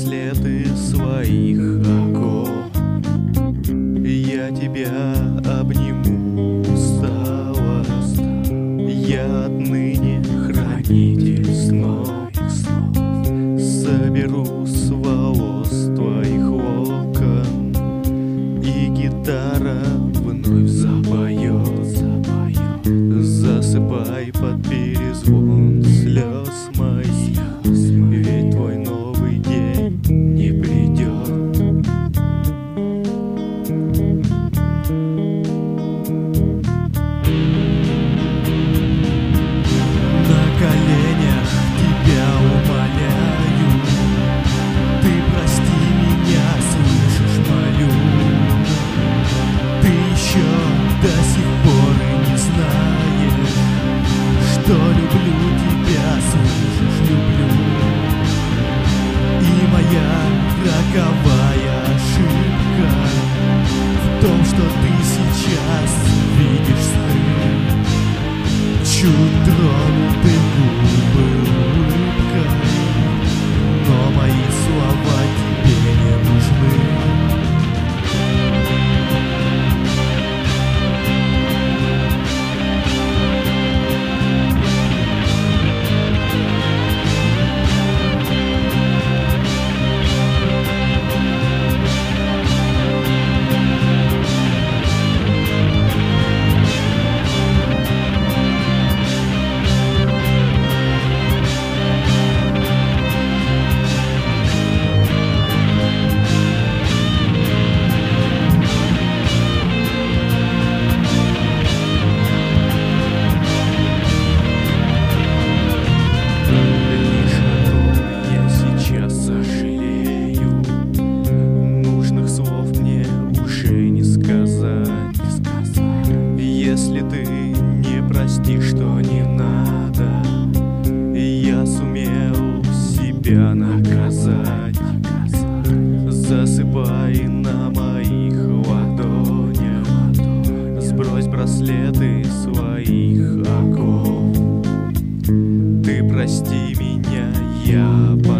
браслеты своих оков. Я тебя обниму, устала. Я отныне хранитель снов. Соберу с волос твоих локон, и гитара вновь запоет. Засыпай под перезвон слез моих, ведь твой новый день не придет. На коленях тебя умоляю, ты прости меня, слышишь, молю. Ты еще до сих пор и не знаешь, что люблю тебя, слышишь, люблю. И моя роковая ошибка в том, что ты сейчас видишь сны, чуть тронутый губы улыбкой, но мои слова тебе не нужны. Если ты не простишь, что не надо, я сумел себя наказать. Засыпай на моих ладонях, сбрось браслеты своих оков. Ты прости меня, я